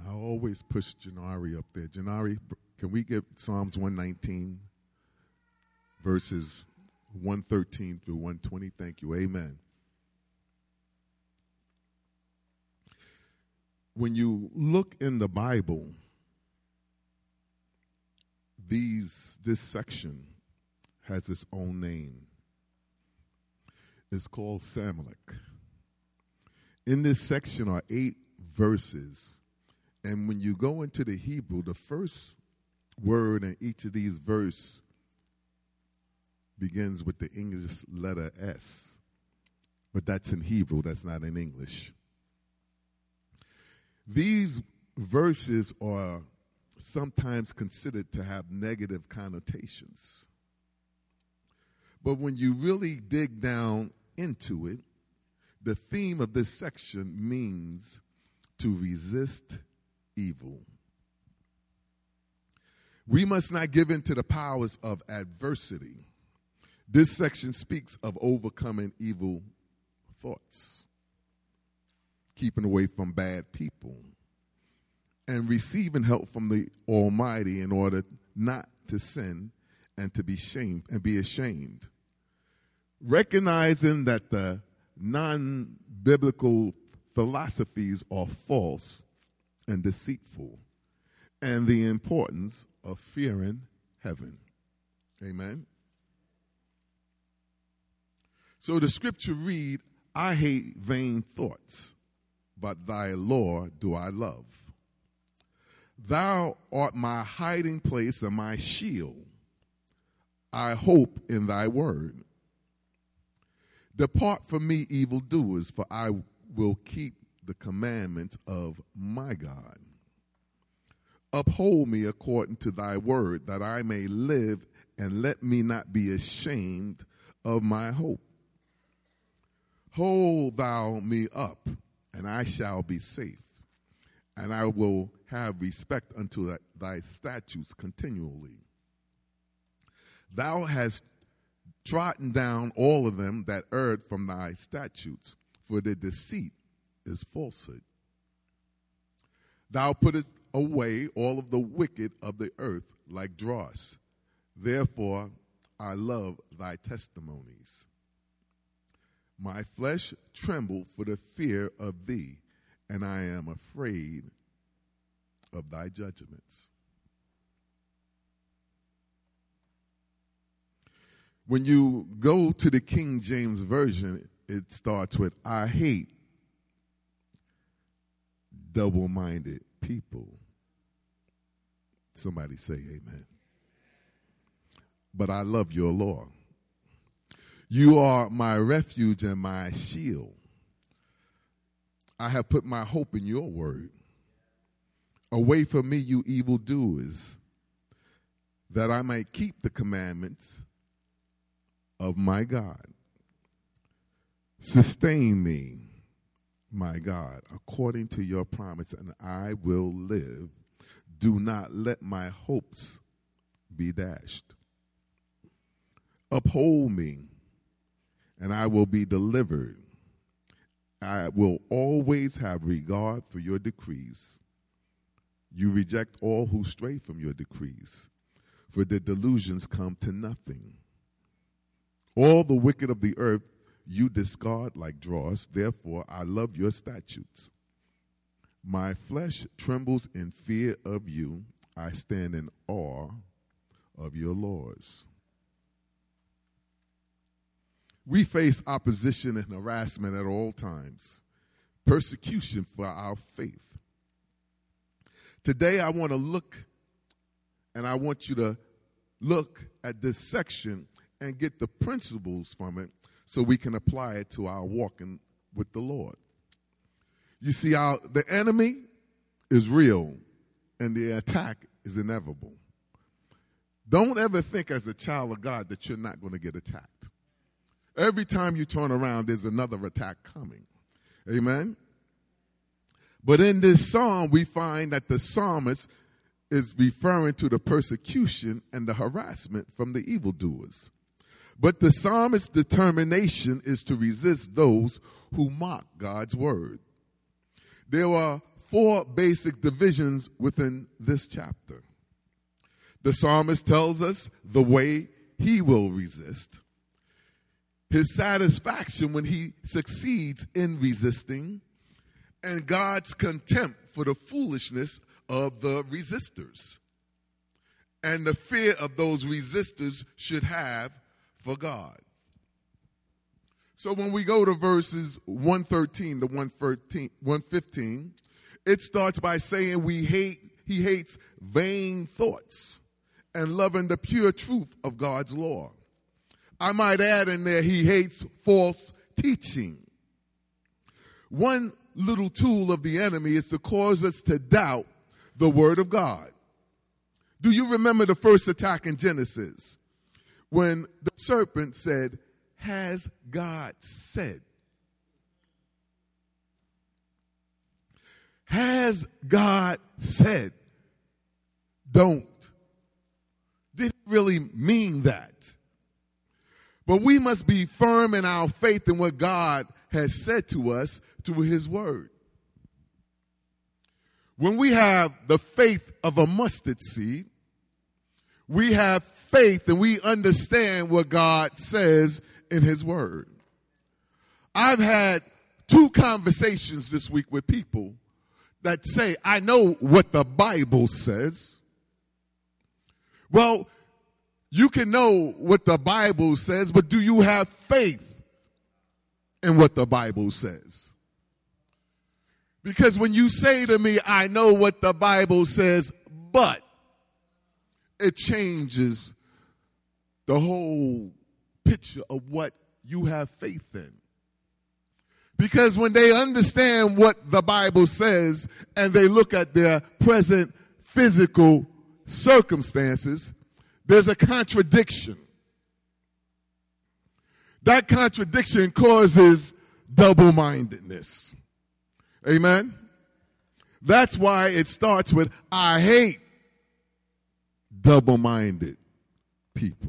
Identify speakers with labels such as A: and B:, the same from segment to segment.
A: I always push Janari up there. Janari, can we get Psalms 119, verses 113 through 120? Thank you. Amen. When you look in the Bible, this section has its own name. It's called Samelech. In this section are 8 verses. And when you go into the Hebrew, the first word in each of these verses begins with the English letter S. But that's in Hebrew, that's not in English. These verses are sometimes considered to have negative connotations. But when you really dig down into it, the theme of this section means to resist evil. We must not give in to the powers of adversity. This section speaks of overcoming evil thoughts, keeping away from bad people, and receiving help from the Almighty in order not to sin and to be ashamed. Recognizing that the non-biblical philosophies are false and deceitful, and the importance of fearing heaven. Amen. So the scripture read, I hate vain thoughts, but thy law do I love. Thou art my hiding place and my shield. I hope in thy word. Depart from me, evildoers, for I will keep the commandments of my God. Uphold me according to thy word, that I may live, and let me not be ashamed of my hope. Hold thou me up, and I shall be safe, and I will have respect unto thy statutes continually. Thou hast trodden down all of them that erred from thy statutes, for their deceit is falsehood. Thou puttest away all of the wicked of the earth like dross. Therefore I love thy testimonies. My flesh trembled for the fear of thee, and I am afraid of thy judgments. When you go to the King James Version, it starts with, I hate double-minded people. Somebody say amen. But I love your law. You are my refuge and my shield. I have put my hope in your word. Away from me, you evildoers, that I might keep the commandments of my God. Sustain me, my God, according to your promise, and I will live. Do not let my hopes be dashed. Uphold me, and I will be delivered. I will always have regard for your decrees. You reject all who stray from your decrees, for their delusions come to nothing. All the wicked of the earth you discard like dross. Therefore I love your statutes. My flesh trembles in fear of you. I stand in awe of your laws. We face opposition and harassment at all times, persecution for our faith. Today I want to look, and I want you to look at this section and get the principles from it so we can apply it to our walking with the Lord. You see, the enemy is real, and the attack is inevitable. Don't ever think as a child of God that you're not going to get attacked. Every time you turn around, there's another attack coming. Amen? But in this psalm, we find that the psalmist is referring to the persecution and the harassment from the evildoers. But the psalmist's determination is to resist those who mock God's word. There were four basic divisions within this chapter. The psalmist tells us the way he will resist, his satisfaction when he succeeds in resisting, and God's contempt for the foolishness of the resistors, and the fear of those resistors should have for God. So when we go to verses 113 to 115, it starts by saying he hates vain thoughts and loving the pure truth of God's law. I might add in there, he hates false teaching. One little tool of the enemy is to cause us to doubt the word of God. Do you remember the first attack in Genesis when the serpent said, "Has God said?" Has God said? Don't. Did he really mean that? But we must be firm in our faith in what God has said to us through his word. When we have the faith of a mustard seed, we have faith and we understand what God says in his word. I've had 2 conversations this week with people that say, I know what the Bible says. Well, you can know what the Bible says, but do you have faith in what the Bible says? Because when you say to me, I know what the Bible says, but it changes the whole picture of what you have faith in. Because when they understand what the Bible says and they look at their present physical circumstances, there's a contradiction. That contradiction causes double-mindedness. Amen? That's why it starts with, I hate double-minded people.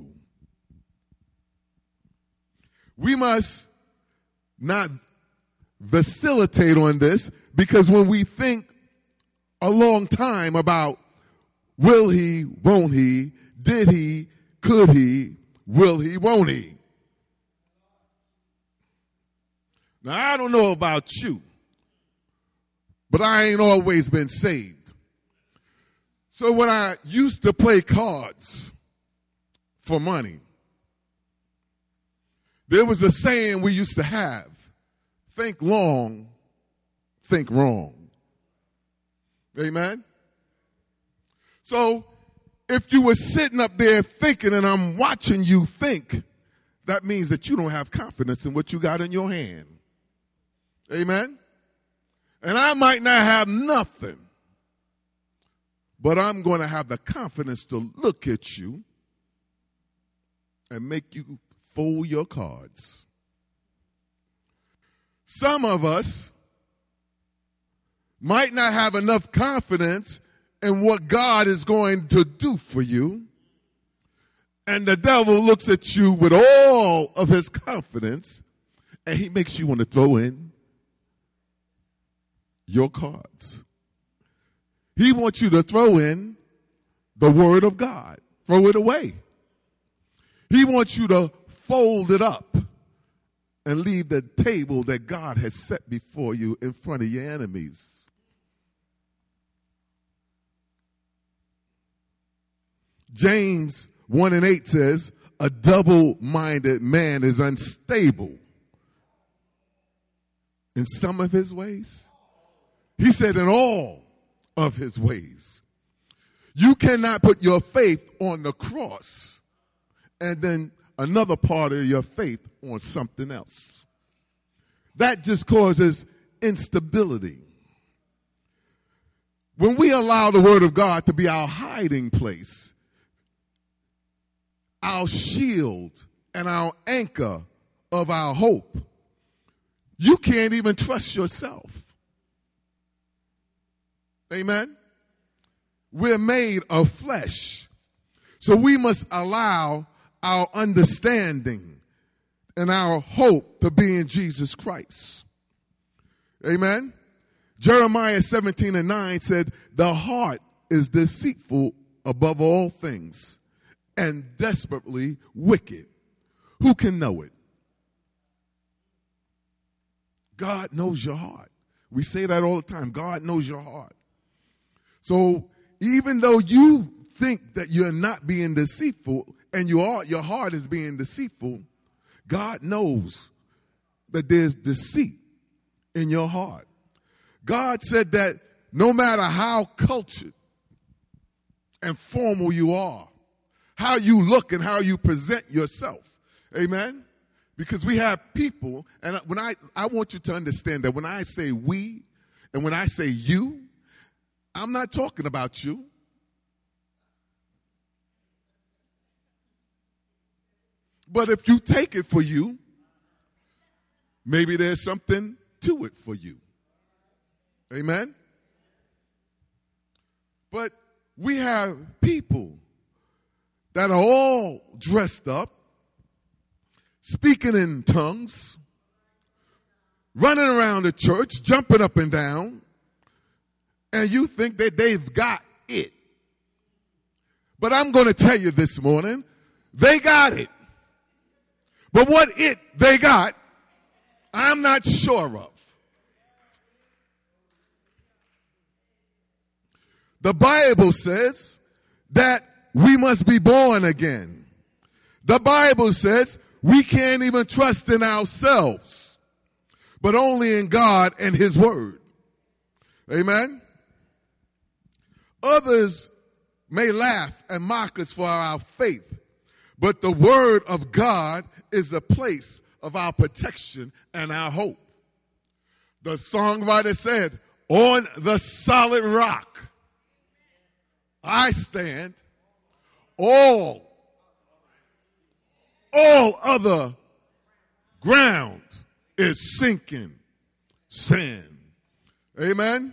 A: We must not vacillate on this, because when we think a long time about will he, won't he, did he, could he, will he, won't he. Now, I don't know about you, but I ain't always been saved. So when I used to play cards for money, there was a saying we used to have: think long, think wrong. Amen? So if you were sitting up there thinking and I'm watching you think, that means that you don't have confidence in what you got in your hand. Amen? And I might not have nothing, but I'm going to have the confidence to look at you and make you fold your cards. Some of us might not have enough confidence in what God is going to do for you, and the devil looks at you with all of his confidence, and he makes you want to throw in your cards. He wants you to throw in the word of God. Throw it away. He wants you to fold it up and leave the table that God has set before you in front of your enemies. James 1:8 says, a double-minded man is unstable in some of his ways. He said in all of his ways. You cannot put your faith on the cross and then another part of your faith on something else. That just causes instability. When we allow the word of God to be our hiding place, our shield and our anchor of our hope, you can't even trust yourself. Amen? We're made of flesh. So we must allow our understanding and our hope to be in Jesus Christ. Amen? Jeremiah 17:9 said, the heart is deceitful above all things and desperately wicked. Who can know it? God knows your heart. We say that all the time. God knows your heart. So even though you think that you're not being deceitful and your heart is being deceitful, God knows that there's deceit in your heart. God said that no matter how cultured and formal you are, how you look and how you present yourself, amen? Because we have people, and when I want you to understand that when I say we and when I say you, I'm not talking about you. But if you take it for you, maybe there's something to it for you. Amen? But we have people that are all dressed up, speaking in tongues, running around the church, jumping up and down, and you think that they've got it. But I'm going to tell you this morning, they got it. But what it they got, I'm not sure of. The Bible says that we must be born again. The Bible says we can't even trust in ourselves, but only in God and His Word. Amen? Others may laugh and mock us for our faith, but the Word of God is the place of our protection and our hope. The songwriter said, on the solid rock I stand, all other ground is sinking sand. Amen?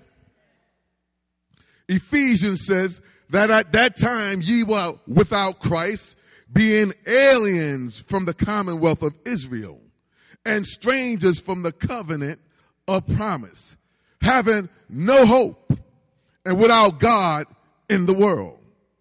A: Ephesians says that at that time ye were without Christ, being aliens from the commonwealth of Israel and strangers from the covenant of promise, having no hope and without God in the world.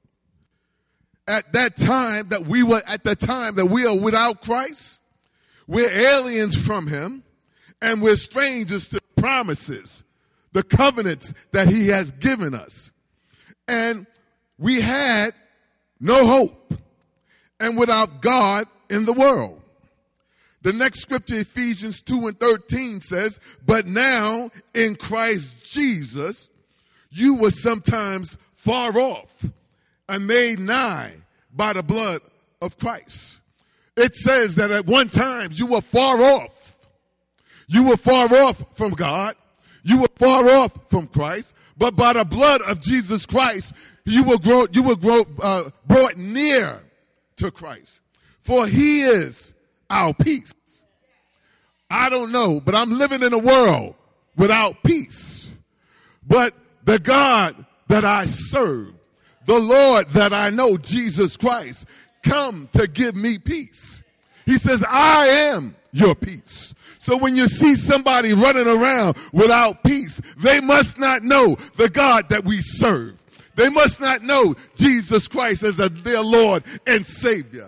A: At that time that we are without Christ, we're aliens from Him and we're strangers to the promises, the covenants that He has given us. And we had no hope and without God in the world. The next scripture, Ephesians 2:13 says, but now in Christ Jesus, you were sometimes far off and made nigh by the blood of Christ. It says that at one time you were far off. You were far off from God. You were far off from Christ. But by the blood of Jesus Christ, you were brought near to Christ. For He is our peace. I don't know, but I'm living in a world without peace. But the God that I serve, the Lord that I know, Jesus Christ, come to give me peace. He says, I am your peace. So when you see somebody running around without peace, they must not know the God that we serve. They must not know Jesus Christ as their Lord and Savior.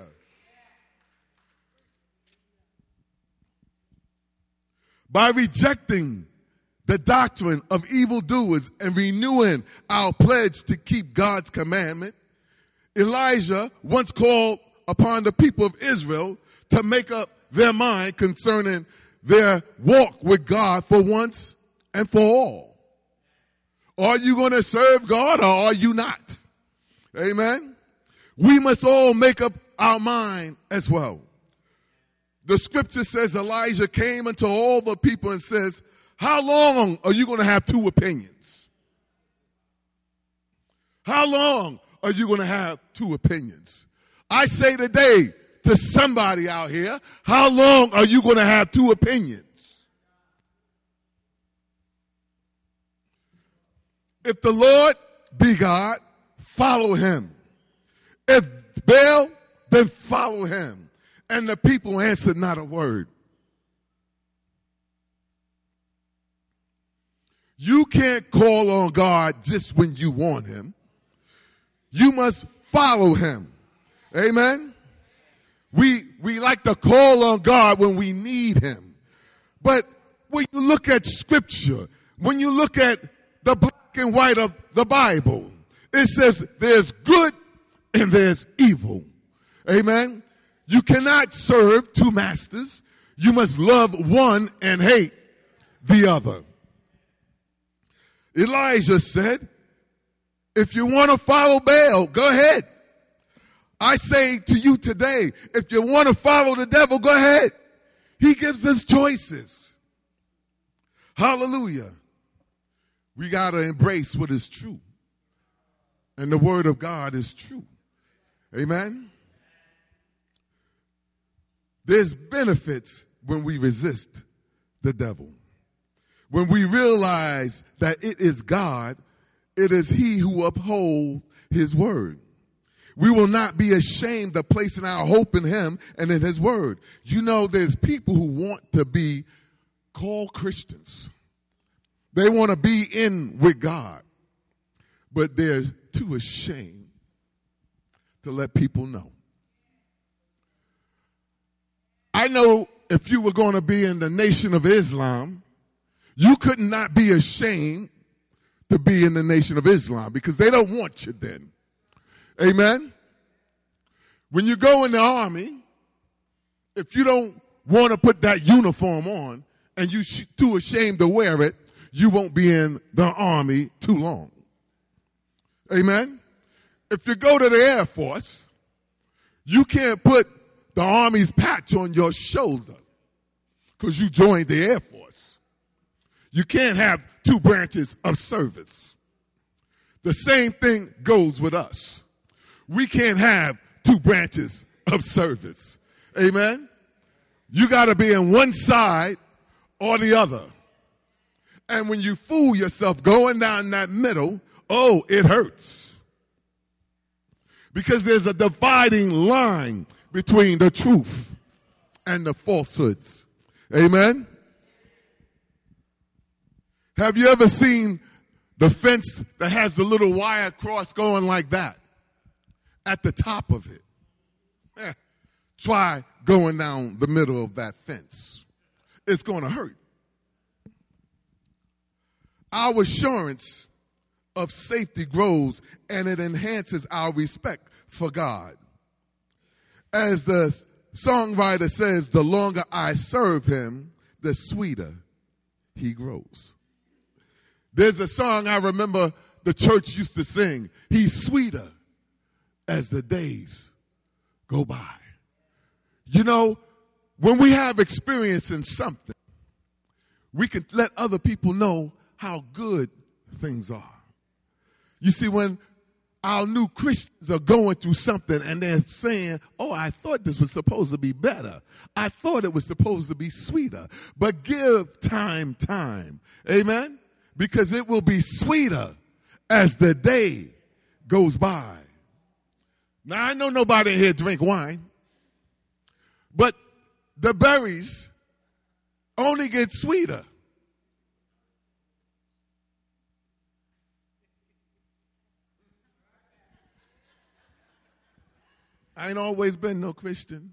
A: By rejecting the doctrine of evildoers and renewing our pledge to keep God's commandment, Elijah once called upon the people of Israel to make up their mind concerning their walk with God for once and for all. Are you going to serve God or are you not? Amen? We must all make up our mind as well. The scripture says Elijah came unto all the people and says, how long are you going to have two opinions? How long are you going to have two opinions? I say today to somebody out here, how long are you going to have two opinions? If the Lord be God, follow Him. If Baal, then follow him. And the people answered not a word. You can't call on God just when you want him. You must follow him. Amen? We like to call on God when we need him. But when you look at Scripture, when you look at the black and white of the Bible, it says there's good and there's evil. Amen? You cannot serve two masters. You must love one and hate the other. Elijah said, if you want to follow Baal, go ahead. I say to you today, if you want to follow the devil, go ahead. He gives us choices. Hallelujah. We got to embrace what is true. And the word of God is true. Amen. There's benefits when we resist the devil. When we realize that it is God, it is he who upholds his word. We will not be ashamed of placing our hope in him and in his word. You know, there's people who want to be called Christians. They want to be in with God, but they're too ashamed to let people know. I know if you were going to be in the Nation of Islam, you could not be ashamed to be in the Nation of Islam because they don't want you then. Amen? When you go in the army, if you don't want to put that uniform on and you're too ashamed to wear it, you won't be in the army too long. Amen? If you go to the Air Force, you can't put the Army's patch on your shoulder because you joined the Air Force. You can't have two branches of service. The same thing goes with us. We can't have two branches of service. Amen? You got to be in one side or the other. And when you fool yourself going down that middle, oh, it hurts. Because there's a dividing line between the truth and the falsehoods. Amen? Have you ever seen the fence that has the little wire cross going like that? At the top of it. Try going down the middle of that fence. It's going to hurt. Our assurance of safety grows and it enhances our respect for God. As the songwriter says, the longer I serve him, the sweeter he grows. There's a song I remember the church used to sing. He's sweeter as the days go by. You know, when we have experience in something, we can let other people know how good things are. You see, when our new Christians are going through something and they're saying, oh, I thought this was supposed to be better. I thought it was supposed to be sweeter. But give time. Amen? Because it will be sweeter as the day goes by. Now, I know nobody in here drink wine, but the berries only get sweeter. I ain't always been no Christian.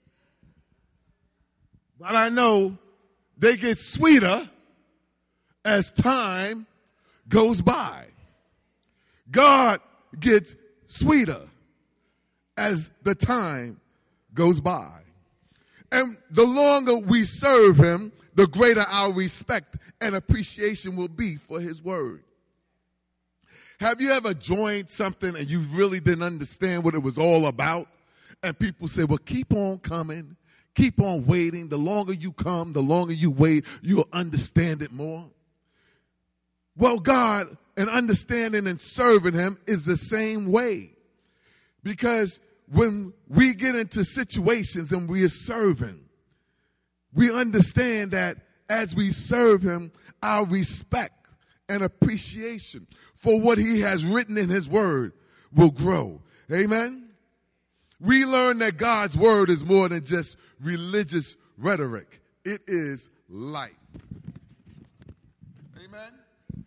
A: But I know they get sweeter as time goes by. God gets sweeter as the time goes by. And the longer we serve him, the greater our respect and appreciation will be for his word. Have you ever joined something and you really didn't understand what it was all about? And people say, well, keep on coming, keep on waiting. The longer you come, the longer you wait, you'll understand it more. Well, God and understanding and serving him is the same way. Because when we get into situations and we are serving, we understand that as we serve him, our respect and appreciation for what he has written in his word will grow. Amen? We learn that God's word is more than just religious rhetoric. It is life. Amen?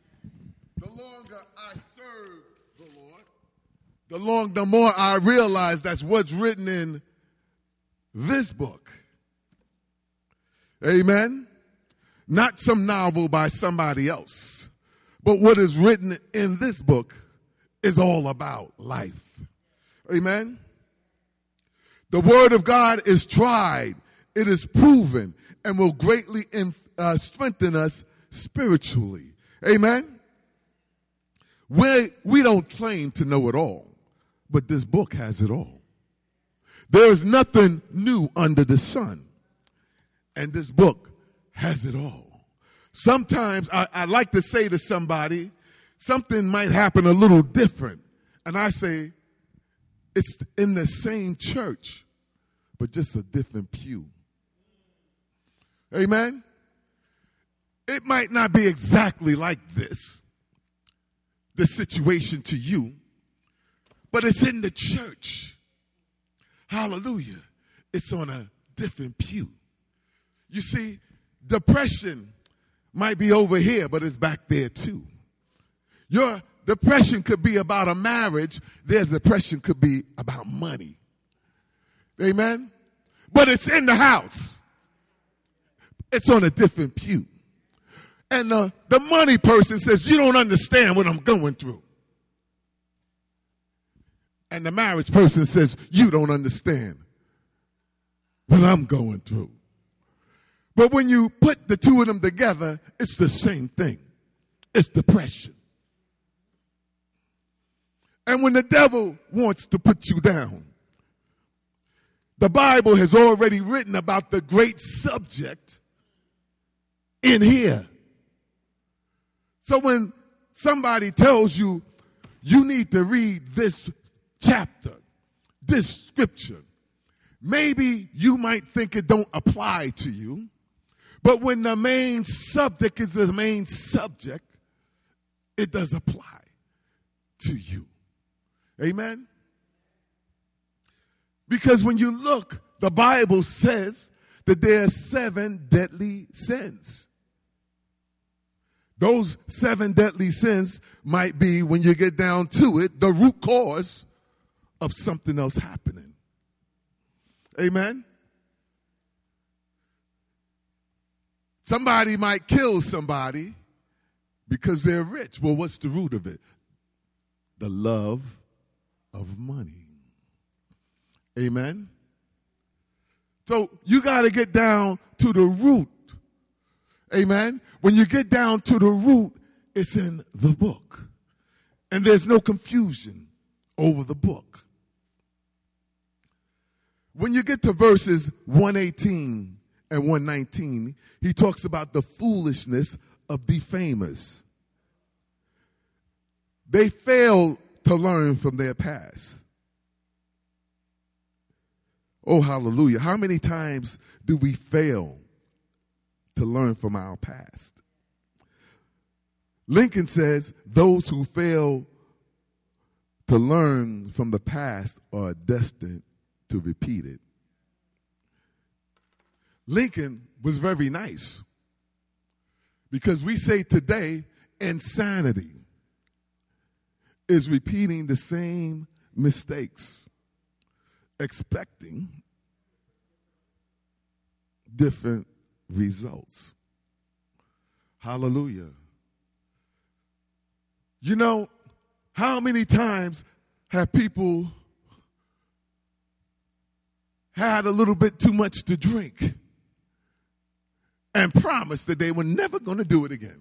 A: the longer I serve the Lord, the more I realize that's what's written in this book. Amen? Not some novel by somebody else, but what is written in this book is all about life. Amen? The word of God is tried, it is proven, and will greatly strengthen us spiritually. Amen? We don't claim to know it all, but this book has it all. There is nothing new under the sun, and this book has it all. Sometimes I like to say to somebody, something might happen a little different, and I say, it's in the same church, but just a different pew. Amen? It might not be exactly like this, the situation to you, but it's in the church. Hallelujah. It's on a different pew. You see, depression might be over here, but it's back there too. Your depression could be about a marriage. Their depression could be about money. Amen? But it's in the house. It's on a different pew. And the money person says, you don't understand what I'm going through. And the marriage person says, you don't understand what I'm going through. But when you put the two of them together, it's the same thing. It's depression. And when the devil wants to put you down, the Bible has already written about the great subject in here. So when somebody tells you, you need to read this chapter, this scripture, maybe you might think it don't apply to you, but when the main subject is the main subject, it does apply to you. Amen? Because when you look, the Bible says that there are 7 deadly sins. Those 7 deadly sins might be, when you get down to it, the root cause of something else happening. Amen? Somebody might kill somebody because they're rich. Well, what's the root of it? The love of money. Amen? So you got to get down to the root. Amen? When you get down to the root, it's in the book. And there's no confusion over the book. When you get to verses 118 and 119, he talks about the foolishness of defamers. They fail to learn from their past. Oh, hallelujah. How many times do we fail to learn from our past? Lincoln says those who fail to learn from the past are destined to repeat it. Lincoln was very nice, because we say today insanity is repeating the same mistakes, expecting different results. Hallelujah. You know, how many times have people had a little bit too much to drink and promised that they were never going to do it again?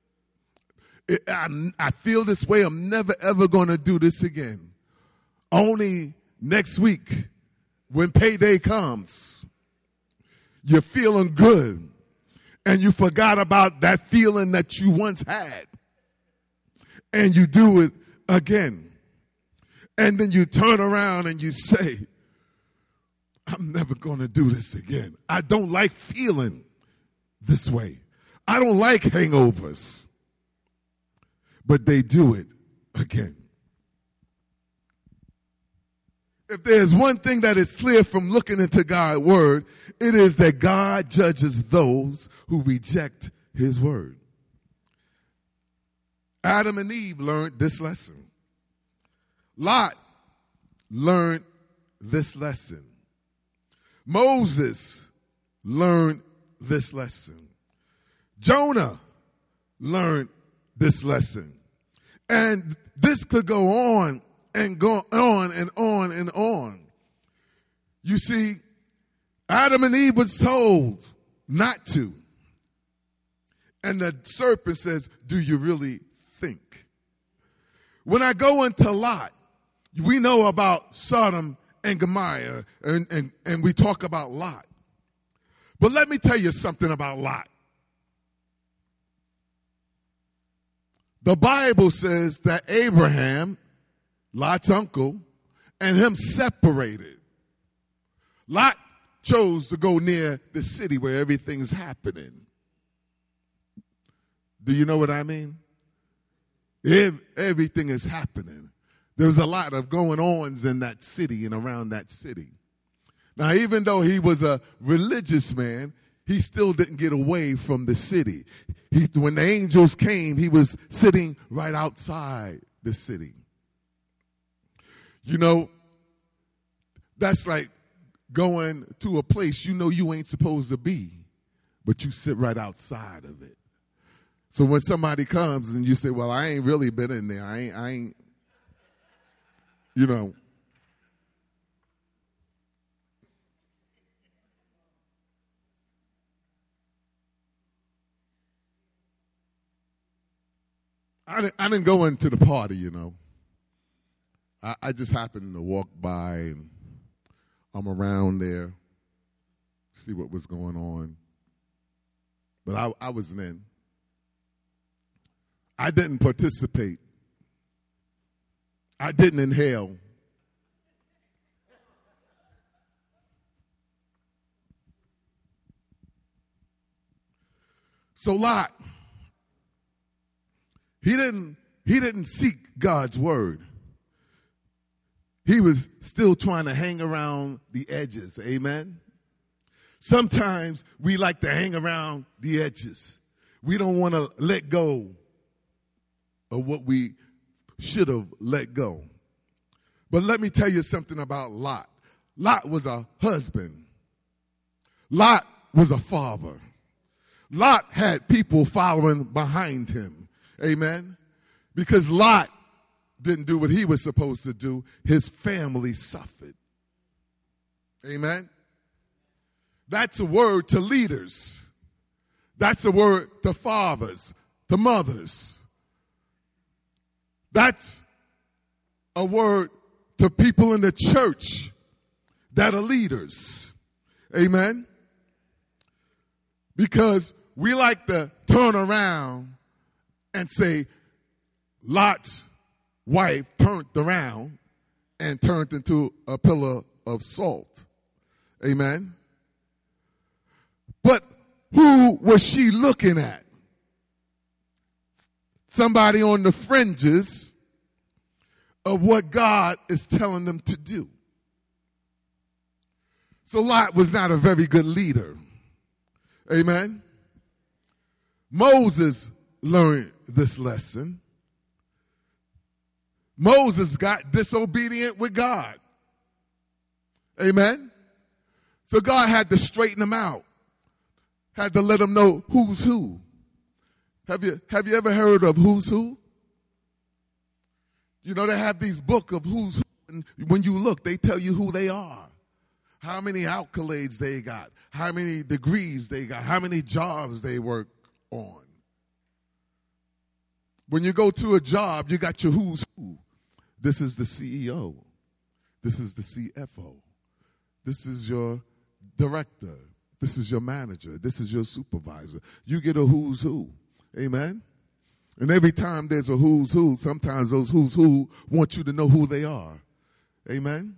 A: I feel this way. I'm never, ever going to do this again. Only next week, when payday comes, you're feeling good, and you forgot about that feeling that you once had, and you do it again. And then you turn around and you say, I'm never going to do this again. I don't like feeling this way. I don't like hangovers. But they do it again. If there's one thing that is clear from looking into God's word, it is that God judges those who reject his word. Adam and Eve learned this lesson. Lot learned this lesson. Moses learned this lesson. Jonah learned this lesson. And this could go on and go on and on and on. You see, Adam and Eve was told not to. And the serpent says, do you really think? When I go into Lot, we know about Sodom and Gomorrah, and we talk about Lot. But let me tell you something about Lot. The Bible says that Abraham, Lot's uncle, and him separated. Lot chose to go near the city where everything's happening. Do you know what I mean? Everything is happening. There's a lot of going-ons in that city and around that city. Now, even though he was a religious man, he still didn't get away from the city. When the angels came, he was sitting right outside the city. You know, that's like going to a place you know you ain't supposed to be, but you sit right outside of it. So when somebody comes and you say, well, I ain't really been in there. I ain't, you know. I didn't go into the party, you know. I just happened to walk by and I'm around there, see what was going on. But I wasn't in. I didn't participate. I didn't inhale. So Lot, he didn't seek God's word. He was still trying to hang around the edges. Amen. Sometimes we like to hang around the edges. We don't want to let go of what we should have let go. But let me tell you something about Lot. Lot was a husband. Lot was a father. Lot had people following behind him. Amen. Because Lot didn't do what he was supposed to do. His family suffered. Amen. That's a word to leaders. That's a word to fathers, to mothers. That's a word to people in the church that are leaders. Amen. Because we like to turn around and say, Lot's wife turned around and turned into a pillar of salt. Amen. But who was she looking at? Somebody on the fringes of what God is telling them to do. So Lot was not a very good leader. Amen. Moses learned this lesson. Moses got disobedient with God. Amen. So God had to straighten him out. Had to let him know who's who. Have you ever heard of who's who? You know, they have these books of who's who. And when you look, they tell you who they are. How many accolades they got. How many degrees they got. How many jobs they work on. When you go to a job, you got your who's who. This is the CEO. This is the CFO. This is your director. This is your manager. This is your supervisor. You get a who's who. Amen? And every time there's a who's who, sometimes those who's who want you to know who they are. Amen?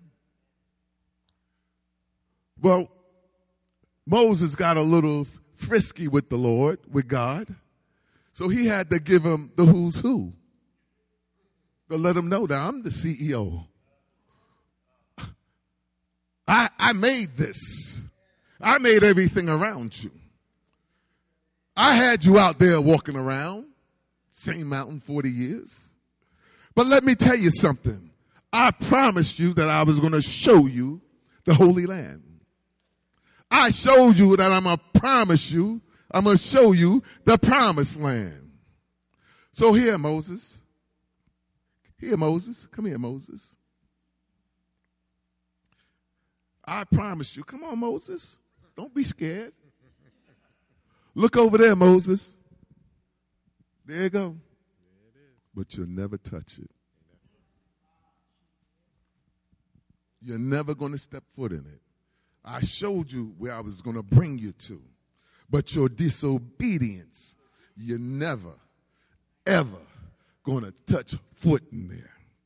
A: Well, Moses got a little frisky with the Lord, with God. So he had to give him the who's who. To let him know that I'm the CEO. I made this. I made everything around you. I had you out there walking around. Same mountain 40 years. But let me tell you something. I promised you that I was going to show you the Holy Land. I showed you that I'm going to show you the promised land. So here, Moses. Here, Moses. Come here, Moses. I promised you. Come on, Moses. Don't be scared. Look over there, Moses. There you go. But you'll never touch it. You're never going to step foot in it. I showed you where I was going to bring you to. But your disobedience, you're never, ever going to touch foot in there.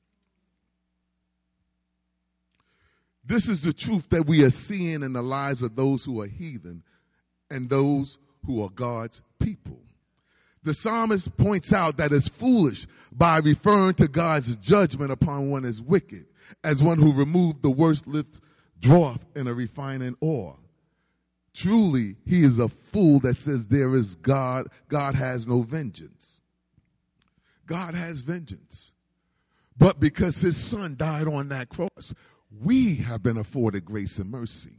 A: This is the truth that we are seeing in the lives of those who are heathen and those who are God's people. The psalmist points out that it's foolish by referring to God's judgment upon one as wicked, as one who removed the worst lift draweth in a refining ore. Truly, he is a fool that says there is God. God has no vengeance. God has vengeance. But because his son died on that cross, we have been afforded grace and mercy.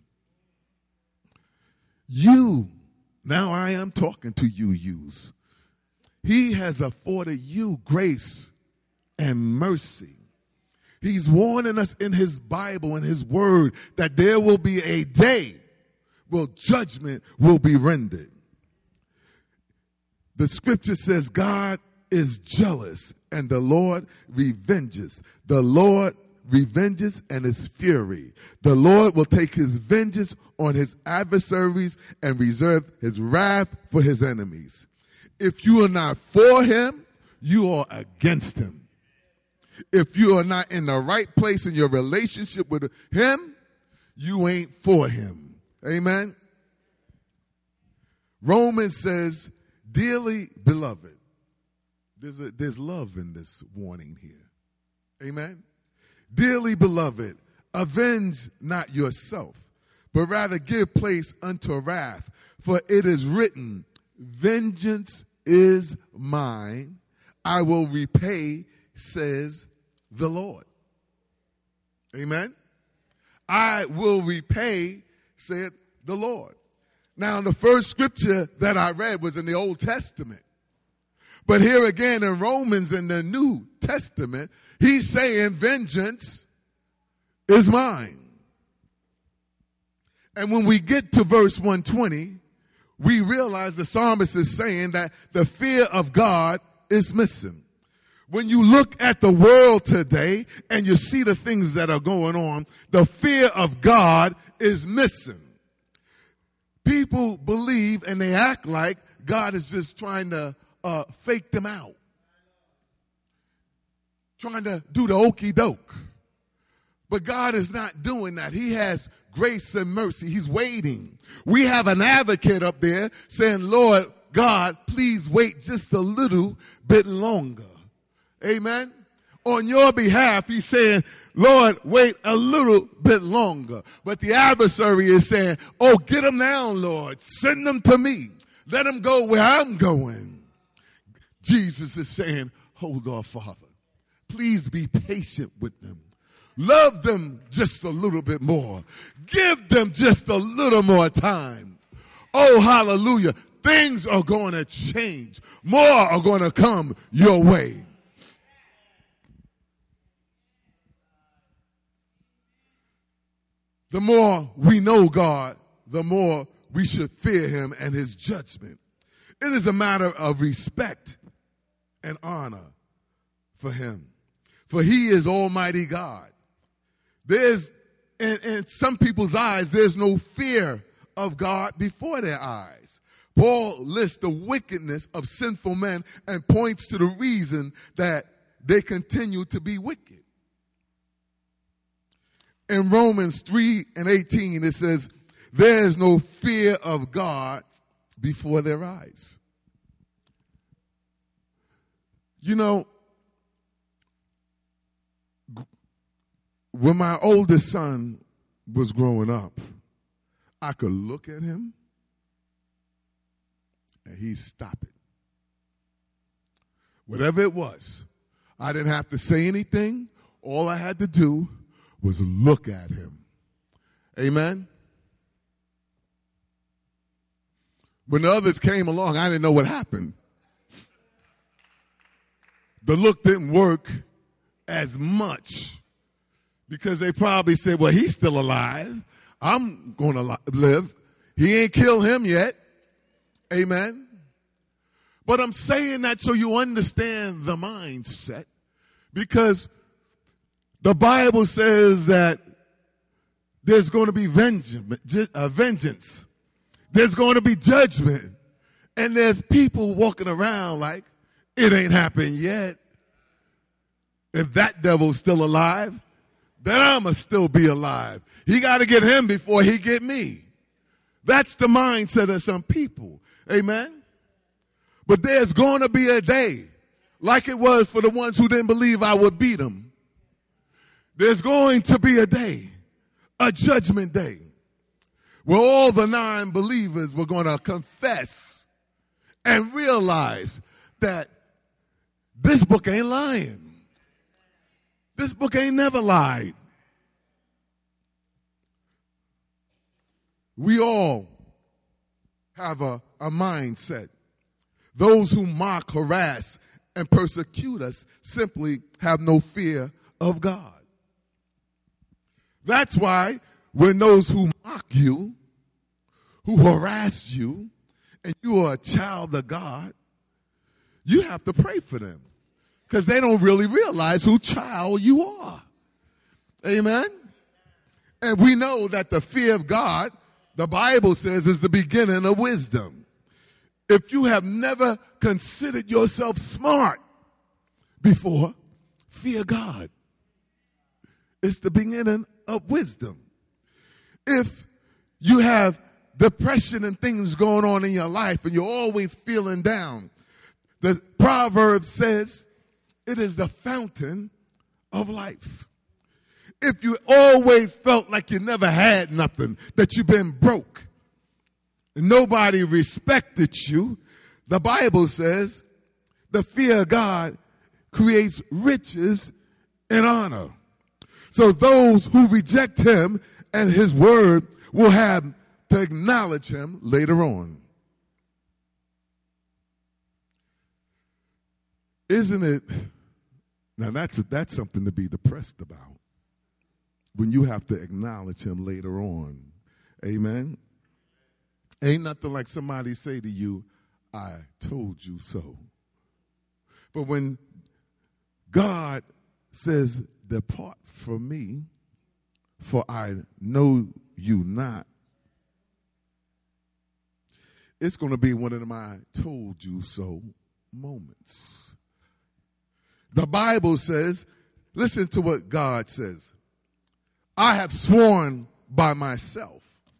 A: Now I am talking to you, yous. He has afforded you grace and mercy. He's warning us in his Bible and his word that there will be a day where judgment will be rendered. The scripture says God is jealous and the Lord revenges. The Lord revenges and his fury. The Lord will take his vengeance on his adversaries and reserve his wrath for his enemies. If you are not for him, you are against him. If you are not in the right place in your relationship with him, you ain't for him. Amen? Romans says, dearly beloved. There's love in this warning here. Amen? Dearly beloved, avenge not yourself, but rather give place unto wrath. For it is written, vengeance is mine, I will repay, says the Lord. Amen? I will repay, said the Lord. Now, the first scripture that I read was in the Old Testament. But here again in Romans in the New Testament, he's saying vengeance is mine. And when we get to verse 120, we realize the psalmist is saying that the fear of God is missing. When you look at the world today and you see the things that are going on, the fear of God is missing. People believe and they act like God is just trying to fake them out. Trying to do the okey doke. But God is not doing that. He has grace and mercy. He's waiting. We have an advocate up there saying, Lord God, please wait just a little bit longer. Amen. On your behalf, he's saying, Lord, wait a little bit longer. But the adversary is saying, oh, get them down, Lord. Send them to me. Let them go where I'm going. Jesus is saying, hold on, Father. Please be patient with them. Love them just a little bit more. Give them just a little more time. Oh, hallelujah. Things are going to change. More are going to come your way. The more we know God, the more we should fear him and his judgment. It is a matter of respect and honor for him. For he is Almighty God. There's, in some people's eyes, there's no fear of God before their eyes. Paul lists the wickedness of sinful men and points to the reason that they continue to be wicked. In Romans 3:18, it says, there is no fear of God before their eyes. You know, when my oldest son was growing up, I could look at him and he'd stop it. Whatever it was. I didn't have to say anything. All I had to do was look at him. Amen? When the others came along, I didn't know what happened. The look didn't work as much because they probably said, well, he's still alive. I'm going to live. He ain't killed him yet. Amen? But I'm saying that so you understand the mindset, because the Bible says that there's going to be vengeance. There's going to be judgment. And there's people walking around like it ain't happened yet. If that devil's still alive, then I'ma still be alive. He got to get him before he get me. That's the mindset of some people. Amen? But there's going to be a day, like it was for the ones who didn't believe I would beat them. There's going to be a day, a judgment day, where all the non-believers were going to confess and realize that this book ain't lying. This book ain't never lied. We all have a mindset. Those who mock, harass, and persecute us simply have no fear of God. That's why when those who mock you, who harass you, and you are a child of God, you have to pray for them, because they don't really realize whose child you are. Amen? And we know that the fear of God, the Bible says, is the beginning of wisdom. If you have never considered yourself smart before, fear God. It's the beginning of wisdom. If you have depression and things going on in your life and you're always feeling down, the proverb says it is the fountain of life. If you always felt like you never had nothing, that you've been broke, and nobody respected you, the Bible says the fear of God creates riches and honor. So those who reject him and his word will have to acknowledge him later on. Isn't it? Now that's something to be depressed about, when you have to acknowledge him later on. Amen? Ain't nothing like somebody say to you, I told you so. But when God says, depart from me, for I know you not, it's going to be one of my told you so moments. The Bible says, listen to what God says. I have sworn by myself.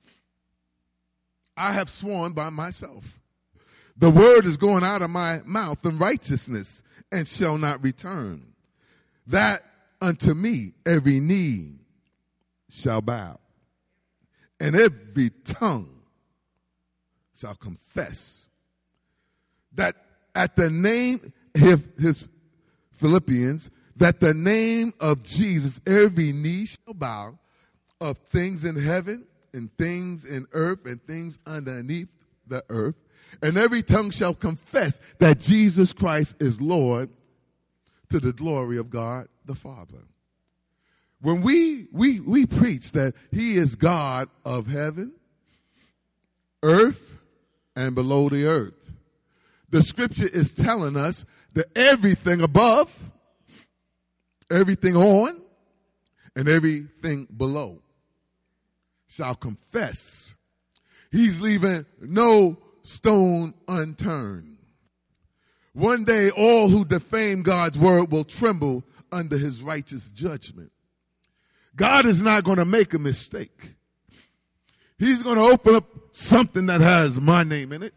A: I have sworn by myself. The word is going out of my mouth in righteousness and shall not return. That unto me every knee shall bow, and every tongue shall confess that at the name, his Philippians, that the name of Jesus every knee shall bow, of things in heaven and things in earth and things underneath the earth, and every tongue shall confess that Jesus Christ is Lord, to the glory of God the Father. When we preach that he is God of heaven, earth, and below the earth, the scripture is telling us that everything above, everything on, and everything below shall confess. He's leaving no stone unturned. One day, all who defame God's word will tremble under his righteous judgment. God is not going to make a mistake. He's going to open up something that has my name in it.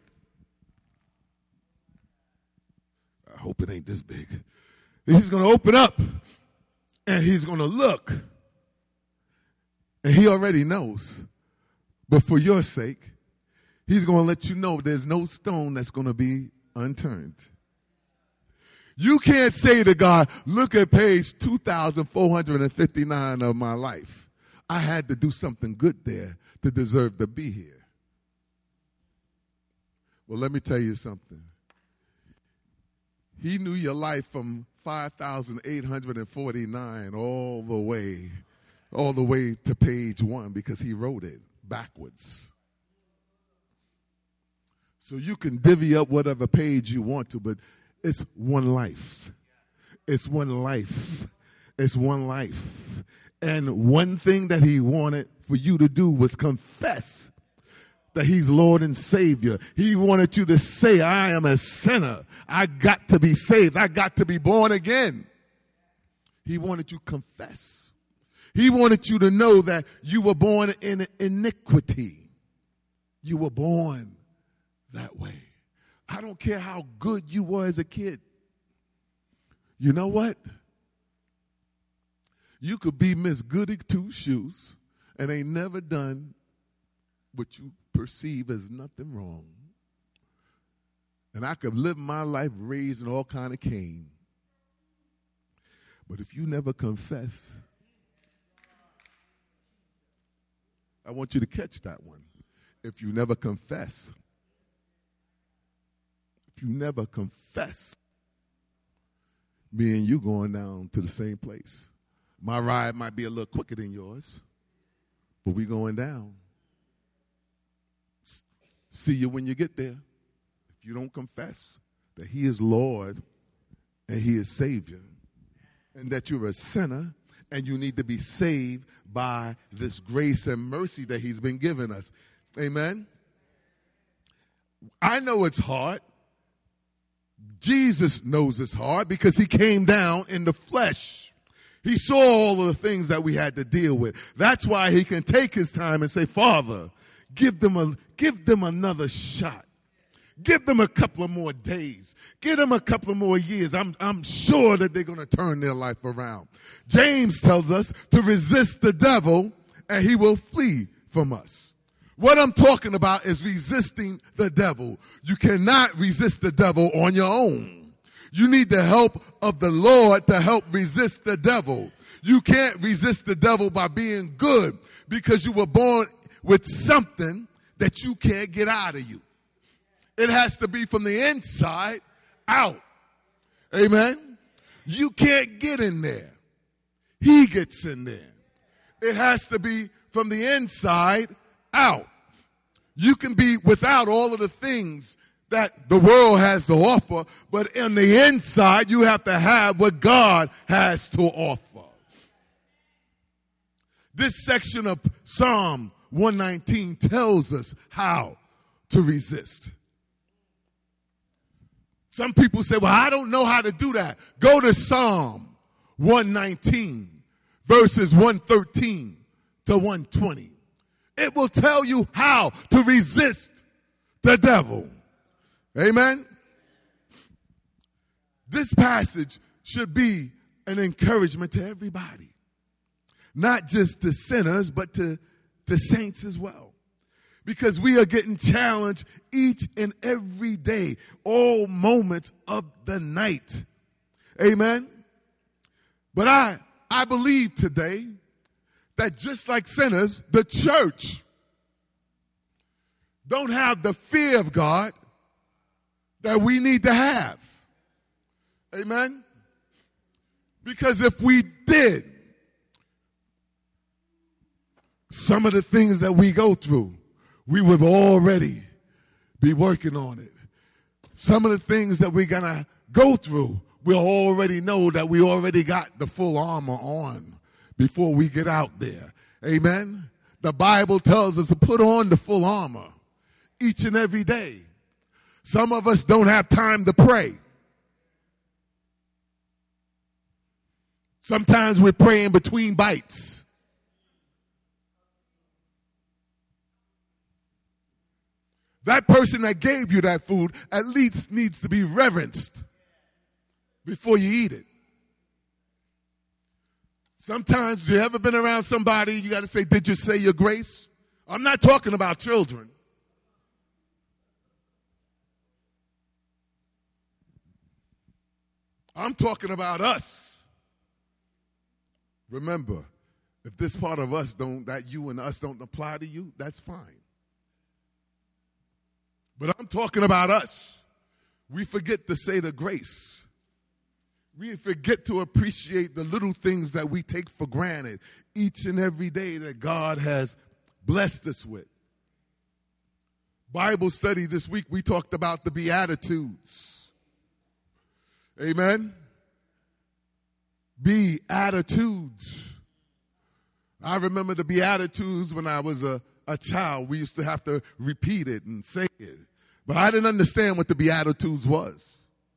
A: I hope it ain't this big. He's going to open up and he's going to look. And he already knows. But for your sake, he's going to let you know there's no stone that's going to be unturned. You can't say to God, look at page 2,459 of my life. I had to do something good there to deserve to be here. Well, let me tell you something. He knew your life from 5,849 all the way to page 1 because he wrote it backwards. So you can divvy up whatever page you want to, but it's one life. It's one life. It's one life. And one thing that he wanted for you to do was confess that he's Lord and Savior. He wanted you to say, I am a sinner. I got to be saved. I got to be born again. He wanted you to confess. He wanted you to know that you were born in iniquity. You were born that way. I don't care how good you were as a kid. You know what? You could be Miss Goody Two Shoes and ain't never done what you perceive as nothing wrong. And I could live my life raising all kind of Cain. But if you never confess, I want you to catch that one. If you never confess, me and you going down to the same place. My ride might be a little quicker than yours, but we going down. See you when you get there. If you don't confess that he is Lord and he is Savior, and that you're a sinner and you need to be saved by this grace and mercy that he's been giving us. Amen? I know it's hard. Jesus knows it's hard because he came down in the flesh. He saw all of the things that we had to deal with. That's why he can take his time and say, Father, give them another shot. Give them a couple of more days. Give them a couple of more years. I'm sure that they're going to turn their life around. James tells us to resist the devil and he will flee from us. What I'm talking about is resisting the devil. You cannot resist the devil on your own. You need the help of the Lord to help resist the devil. You can't resist the devil by being good because you were born with something that you can't get out of you. It has to be from the inside out. Amen? You can't get in there. He gets in there. It has to be from the inside out. You can be without all of the things that the world has to offer, but in the inside, you have to have what God has to offer. This section of Psalm 119 tells us how to resist. Some people say, well, I don't know how to do that. Go to Psalm 119, verses 113 to 120. It will tell you how to resist the devil. Amen? This passage should be an encouragement to everybody. Not just to sinners, but to saints as well. Because we are getting challenged each and every day, all moments of the night. Amen? But I believe today that just like sinners, the church don't have the fear of God that we need to have. Amen? Because if we did, some of the things that we go through, we would already be working on it. Some of the things that we're going to go through, we'll already know that we already got the full armor on before we get out there. Amen? The Bible tells us to put on the full armor each and every day. Some of us don't have time to pray. Sometimes we're praying between bites. That person that gave you that food at least needs to be reverenced before you eat it. Sometimes, you ever been around somebody, you got to say, did you say your grace? I'm not talking about children. I'm talking about us. Remember, if this part of us that you and us don't apply to you, that's fine. But I'm talking about us. We forget to say the grace. We forget to appreciate the little things that we take for granted each and every day that God has blessed us with. Bible study this week, we talked about the Beatitudes. Amen? Beatitudes. I remember the Beatitudes when I was a child. We used to have to repeat it and say it. But I didn't understand what the Beatitudes was.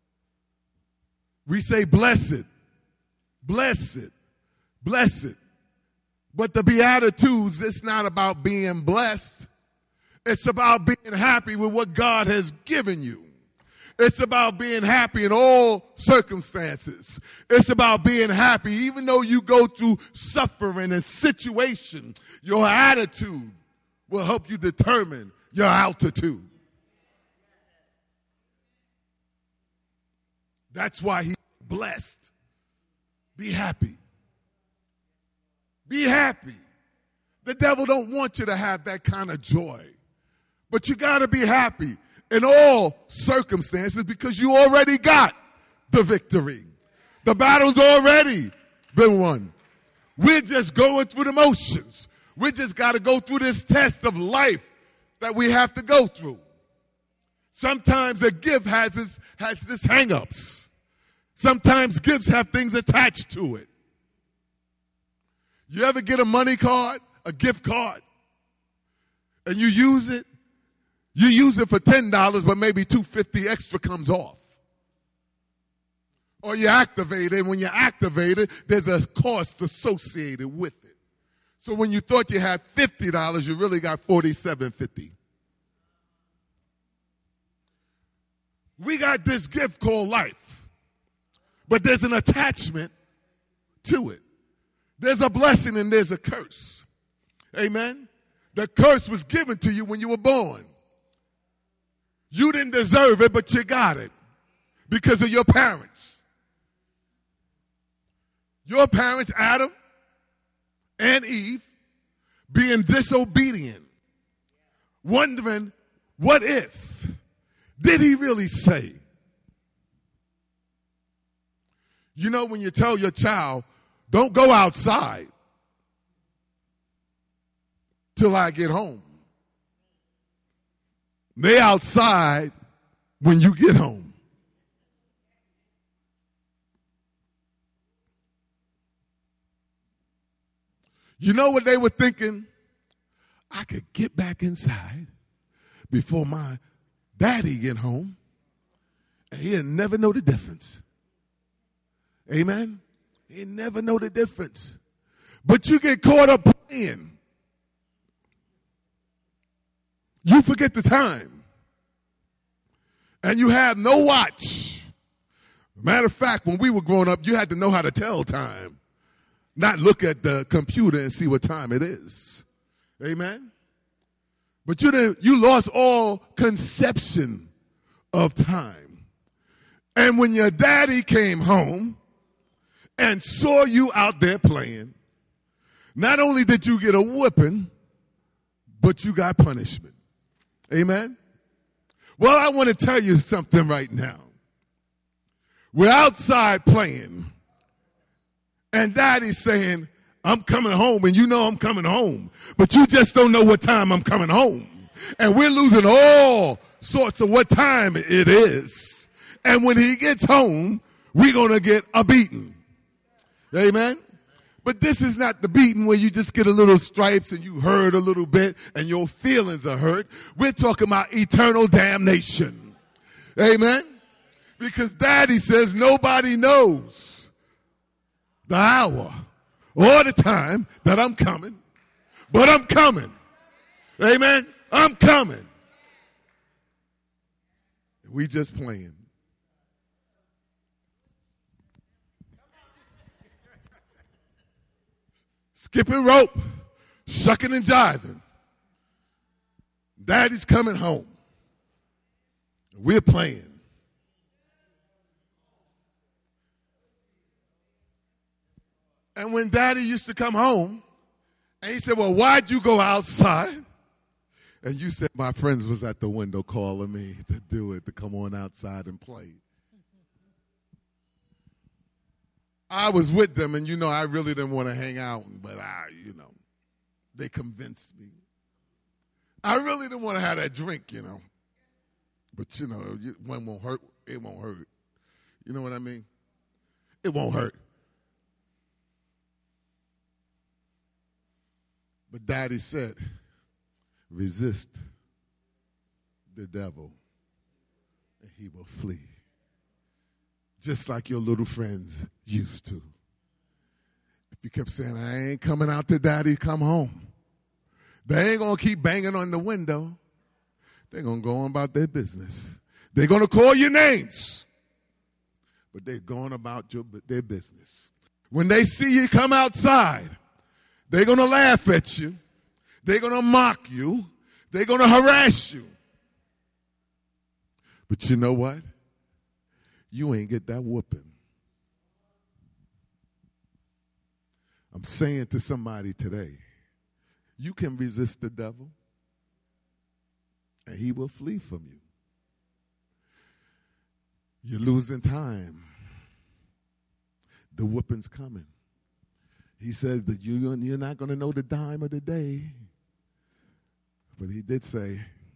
A: We say blessed, blessed, blessed. But the Beatitudes, it's not about being blessed. It's about being happy with what God has given you. It's about being happy in all circumstances. It's about being happy even though you go through suffering and situation. Your attitude will help you determine your altitude. That's why he's blessed. Be happy. Be happy. The devil don't want you to have that kind of joy. But you got to be happy in all circumstances because you already got the victory. The battle's already been won. We're just going through the motions. We just got to go through this test of life that we have to go through. Sometimes a gift has its hang-ups. Sometimes gifts have things attached to it. You ever get a money card, a gift card, and you use it? You use it for $10, but maybe $2.50 extra comes off. Or you activate it, and when you activate it, there's a cost associated with it. So when you thought you had $50, you really got $47.50. We got this gift called life, but there's an attachment to it. There's a blessing and there's a curse. Amen? The curse was given to you when you were born. You didn't deserve it, but you got it because of your parents. Your parents, Adam and Eve, being disobedient, wondering, what if? Did he really say? You know, when you tell your child, don't go outside till I get home. They outside when you get home. You know what they were thinking? I could get back inside before my daddy get home, and he'll never know the difference. Amen? He'll never know the difference. But you get caught up playing. You forget the time. And you have no watch. Matter of fact, when we were growing up, you had to know how to tell time. Not look at the computer and see what time it is. Amen? But you lost all conception of time. And when your daddy came home and saw you out there playing, not only did you get a whipping, but you got punishment. Amen? Well, I want to tell you something right now. We're outside playing, and daddy's saying, I'm coming home, and you know I'm coming home, but you just don't know what time I'm coming home. And we're losing all sorts of what time it is. And when he gets home, we're going to get a beating. Amen? But this is not the beating where you just get a little stripes and you hurt a little bit and your feelings are hurt. We're talking about eternal damnation. Amen? Because daddy says nobody knows the hour or the time that I'm coming, but I'm coming. Amen? I'm coming. We just playing. Skipping rope, shucking and jiving. Daddy's coming home. We're playing. And when Daddy used to come home, and he said, well, why'd you go outside? And you said, my friends was at the window calling me to do it, to come on outside and play. I was with them, and, I really didn't want to hang out, but they convinced me. I really didn't want to have that drink, But, one won't hurt. It won't hurt. You know what I mean? It won't hurt. But Daddy said, resist the devil, and he will flee. Just like your little friends used to. If you kept saying, I ain't coming out to Daddy, come home. They ain't going to keep banging on the window. They're going to go on about their business. They're going to call you names. But they're going about their business. When they see you come outside, they're going to laugh at you. They're going to mock you. They're going to harass you. But you know what? You ain't get that whooping. I'm saying to somebody today, you can resist the devil, and he will flee from you. You're losing time. The whooping's coming. He says that you're not going to know the dime of the day. But he did say,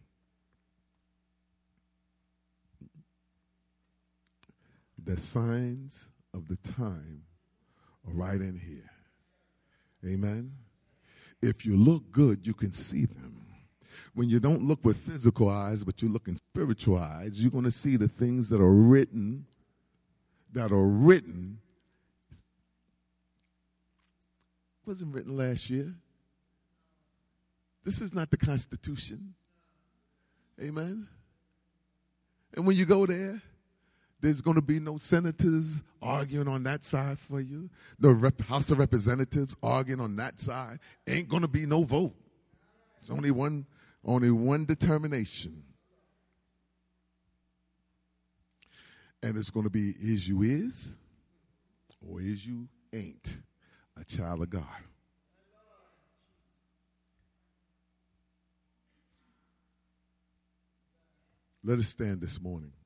A: the signs of the time are right in here. Amen? If you look good, you can see them. When you don't look with physical eyes, but you look in spiritual eyes, you're going to see the things that are written. Wasn't written last year. This is not the Constitution. Amen? And when you go there, there's going to be no senators arguing on that side for you. The House of Representatives arguing on that side. Ain't going to be no vote. There's only one determination. And it's going to be, is you is or is you ain't a child of God. Let us stand this morning.